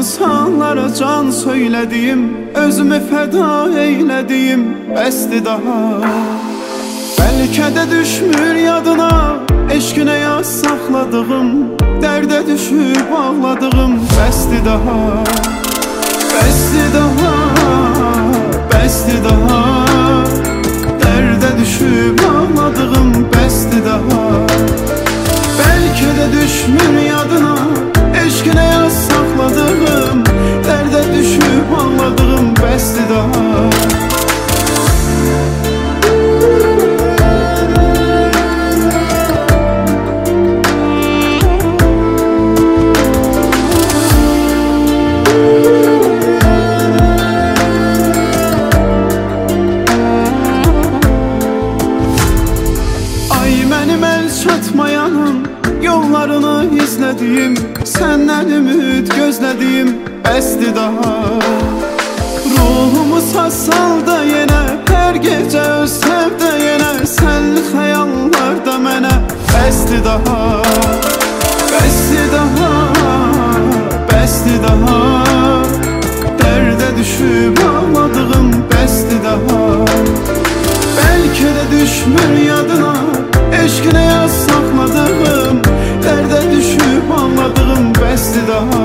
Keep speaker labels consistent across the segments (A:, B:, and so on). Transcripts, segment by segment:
A: insanlara can söylediğim, özümü feda eylediyim, bəsdi daha. Bəlkə də düşmür yadına eşqinə yaz saxladığım, dərdə düşüb ağladığım, bəsdi daha. Bəsdi daha, bəsdi daha, dərdə düşüb ağladığım, bəsdi daha. Bəlkə də düşmür yadına eşqinə yaz saxladığım, dərdə düşüb ağladığım, bəsdi daha. Mənim əl çatmayanım, yollarını izlədiyim, səndən ümid gözlədiyim, bəsdi daha. Ruhumu salda yenə, hər gecə öz sevdə yenə, sənli xəyallarda mənə, bəsdi daha. Bəsdi daha, bəsdi daha, dərdə düşüb ağladığım, bəsdi daha. Bəlkə də düşmür yadına eşqinə yaz saxladığım, dərdə düşüb ağladığım, bəsdi daha.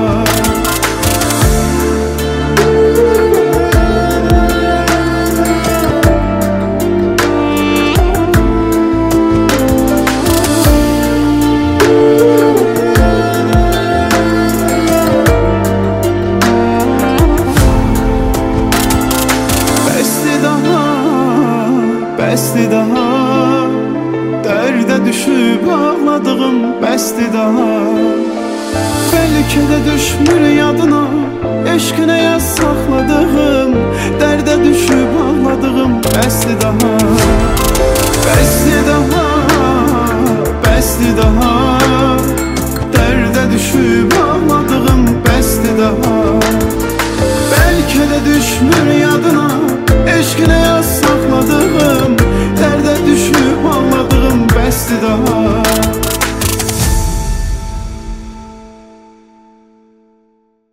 A: Bəsdi daha, dərdə düşüb ağladığım, bəsdi daha. Bəlkə də düşmür yadına eşqinə yaz saxladığım, dərdə düşüb ağladığım, bəsdi daha. Bəsdi daha,